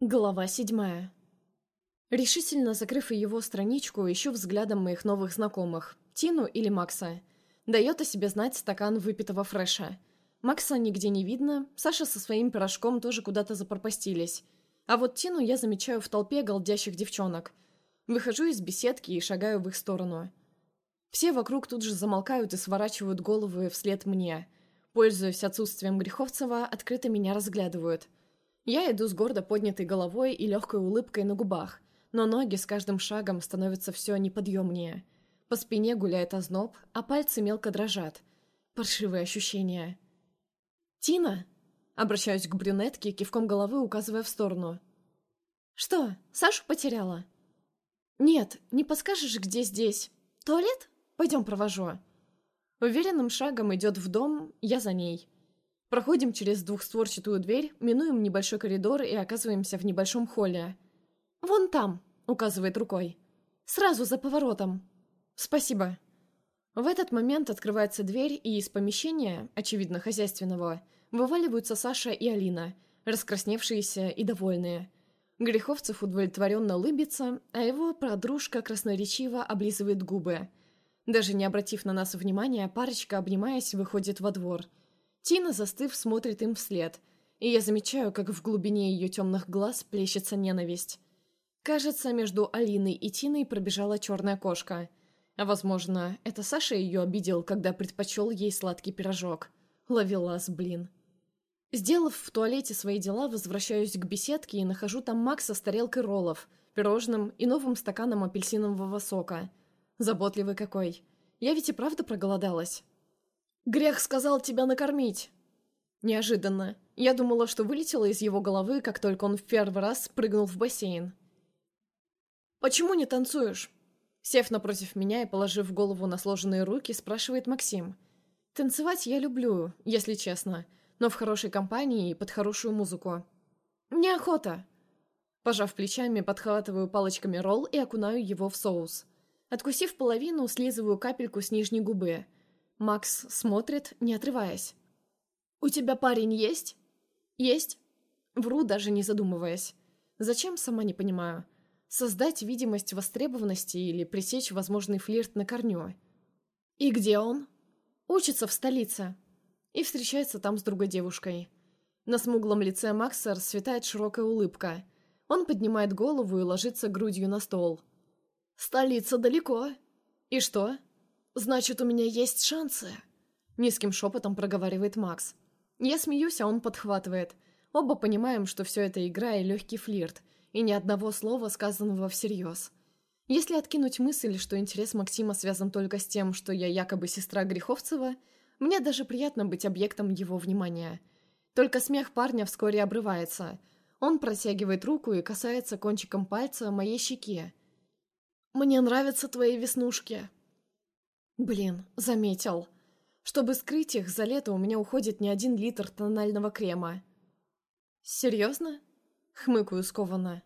Глава 7. Решительно закрыв его страничку, ищу взглядом моих новых знакомых. Тину или Макса. Дает о себе знать стакан выпитого фреша. Макса нигде не видно, Саша со своим пирожком тоже куда-то запропастились. А вот Тину я замечаю в толпе голдящих девчонок. Выхожу из беседки и шагаю в их сторону. Все вокруг тут же замолкают и сворачивают головы вслед мне. Пользуясь отсутствием Греховцева, открыто меня разглядывают. Я иду с гордо поднятой головой и легкой улыбкой на губах, но ноги с каждым шагом становятся все неподъемнее. По спине гуляет озноб, а пальцы мелко дрожат. Паршивые ощущения. «Тина?» Обращаюсь к брюнетке, кивком головы указывая в сторону. «Что, Сашу потеряла?» «Нет, не подскажешь, где здесь? Туалет? Пойдем провожу». Уверенным шагом идет в дом, я за ней. Проходим через двухстворчатую дверь, минуем небольшой коридор и оказываемся в небольшом холле. «Вон там», — указывает рукой. «Сразу за поворотом». «Спасибо». В этот момент открывается дверь, и из помещения, очевидно хозяйственного, вываливаются Саша и Алина, раскрасневшиеся и довольные. Греховцев удовлетворенно улыбится, а его подружка красноречиво облизывает губы. Даже не обратив на нас внимания, парочка, обнимаясь, выходит во двор. Тина, застыв, смотрит им вслед, и я замечаю, как в глубине ее темных глаз плещется ненависть. Кажется, между Алиной и Тиной пробежала черная кошка. А возможно, это Саша ее обидел, когда предпочел ей сладкий пирожок. Ловелас, блин. Сделав в туалете свои дела, возвращаюсь к беседке и нахожу там Макса с тарелкой роллов, пирожным и новым стаканом апельсинового сока. Заботливый какой. Я ведь и правда проголодалась. «Грех сказал тебя накормить!» Неожиданно. Я думала, что вылетело из его головы, как только он в первый раз прыгнул в бассейн. «Почему не танцуешь?» Сев напротив меня и положив голову на сложенные руки, спрашивает Максим. «Танцевать я люблю, если честно, но в хорошей компании и под хорошую музыку». «Неохота!» Пожав плечами, подхватываю палочками ролл и окунаю его в соус. Откусив половину, слизываю капельку с нижней губы. Макс смотрит, не отрываясь. «У тебя парень есть?» «Есть». Вру, даже не задумываясь. Зачем, сама не понимаю. Создать видимость востребованности или пресечь возможный флирт на корню. «И где он?» «Учится в столице». И встречается там с другой девушкой. На смуглом лице Макса расцветает широкая улыбка. Он поднимает голову и ложится грудью на стол. «Столица далеко». «И что?» «Значит, у меня есть шансы», — низким шепотом проговаривает Макс. Я смеюсь, а он подхватывает. Оба понимаем, что все это игра и легкий флирт, и ни одного слова, сказанного всерьез. Если откинуть мысль, что интерес Максима связан только с тем, что я якобы сестра Греховцева, мне даже приятно быть объектом его внимания. Только смех парня вскоре обрывается. Он протягивает руку и касается кончиком пальца моей щеки. «Мне нравятся твои веснушки». Блин, заметил. Чтобы скрыть их, за лето у меня уходит не 1 литр тонального крема. Серьезно? Хмыкаю скованно.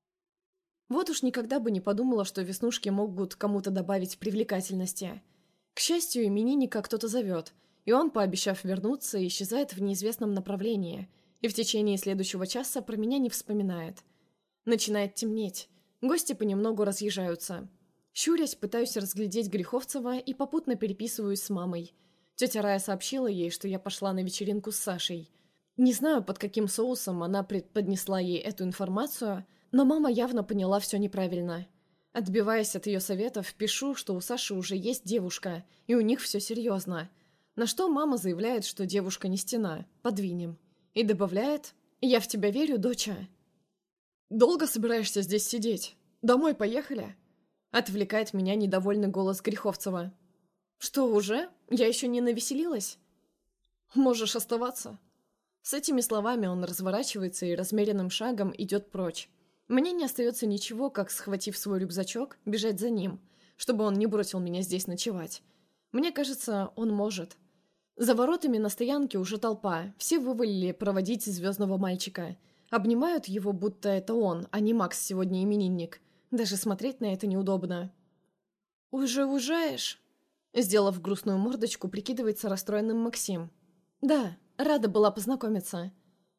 Вот уж никогда бы не подумала, что веснушки могут кому-то добавить привлекательности. К счастью, именинника кто-то зовет, и он, пообещав вернуться, исчезает в неизвестном направлении, и в течение следующего часа про меня не вспоминает. Начинает темнеть. Гости понемногу разъезжаются. Щурясь, пытаюсь разглядеть Греховцева и попутно переписываюсь с мамой. Тетя Рая сообщила ей, что я пошла на вечеринку с Сашей. Не знаю, под каким соусом она преподнесла ей эту информацию, но мама явно поняла все неправильно. Отбиваясь от ее советов, пишу, что у Саши уже есть девушка, и у них все серьезно. На что мама заявляет, что девушка не стена, подвинем. И добавляет: «Я в тебя верю, доча». «Долго собираешься здесь сидеть? Домой поехали?» Отвлекает меня недовольный голос Греховцева. «Что, уже? Я еще не навеселилась?» «Можешь оставаться». С этими словами он разворачивается и размеренным шагом идет прочь. Мне не остается ничего, как, схватив свой рюкзачок, бежать за ним, чтобы он не бросил меня здесь ночевать. Мне кажется, он может. За воротами на стоянке уже толпа, все вывалили проводить звездного мальчика. Обнимают его, будто это он, а не Макс сегодня именинник. Даже смотреть на это неудобно. «Уже уезжаешь?» Сделав грустную мордочку, прикидывается расстроенным Максим. «Да, рада была познакомиться».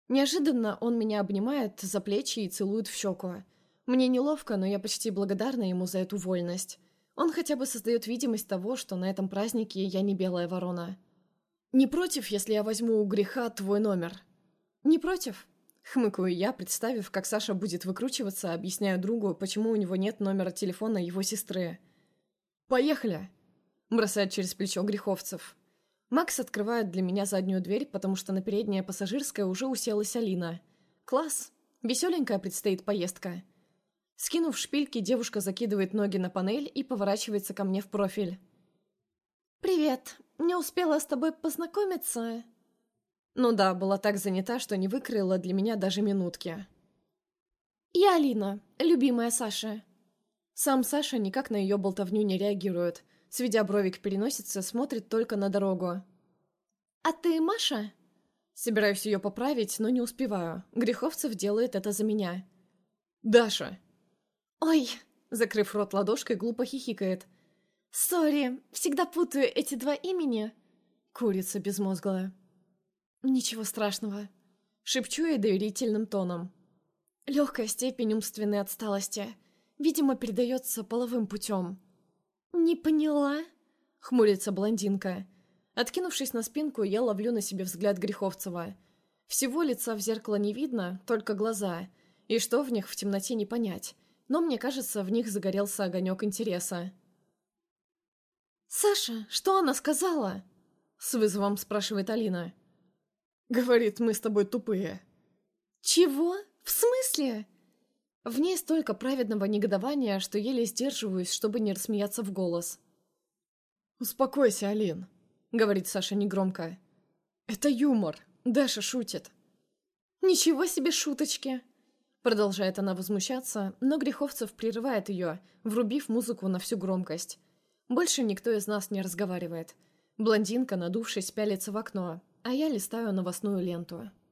Неожиданно он меня обнимает за плечи и целует в щеку. Мне неловко, но я почти благодарна ему за эту вольность. Он хотя бы создает видимость того, что на этом празднике я не белая ворона. «Не против, если я возьму у греха твой номер?» «Не против?» — хмыкаю я, представив, как Саша будет выкручиваться, объясняя другу, почему у него нет номера телефона его сестры. «Поехали!» — бросает через плечо Греховцев. Макс открывает для меня заднюю дверь, потому что на переднее пассажирское уже уселась Алина. «Класс! Веселенькая предстоит поездка!» Скинув шпильки, девушка закидывает ноги на панель и поворачивается ко мне в профиль. «Привет! Не успела с тобой познакомиться?» Ну да, была так занята, что не выкроила для меня даже минутки. «Я Алина, любимая Саши». Сам Саша никак на ее болтовню не реагирует. Сведя брови к переносице, смотрит только на дорогу. «А ты Маша?» Собираюсь ее поправить, но не успеваю. Греховцев делает это за меня. «Даша!» «Ой!» — закрыв рот ладошкой, глупо хихикает. «Сори, всегда путаю эти два имени». Курица безмозглая. «Ничего страшного», — шепчу я доверительным тоном. Легкая степень умственной отсталости. Видимо, передается половым путем. «Не поняла?» — хмурится блондинка. Откинувшись на спинку, я ловлю на себе взгляд Греховцева. Всего лица в зеркало не видно, только глаза. И что в них в темноте не понять. Но мне кажется, в них загорелся огонек интереса. «Саша, что она сказала?» — с вызовом спрашивает Алина. «Говорит, мы с тобой тупые». «Чего? В смысле?» В ней столько праведного негодования, что еле сдерживаюсь, чтобы не рассмеяться в голос. «Успокойся, Алин», — говорит Саша негромко. «Это юмор. Даша шутит». «Ничего себе шуточки!» Продолжает она возмущаться, но Греховцев прерывает ее, врубив музыку на всю громкость. Больше никто из нас не разговаривает. Блондинка, надувшись, пялится в окно, а я листаю новостную ленту.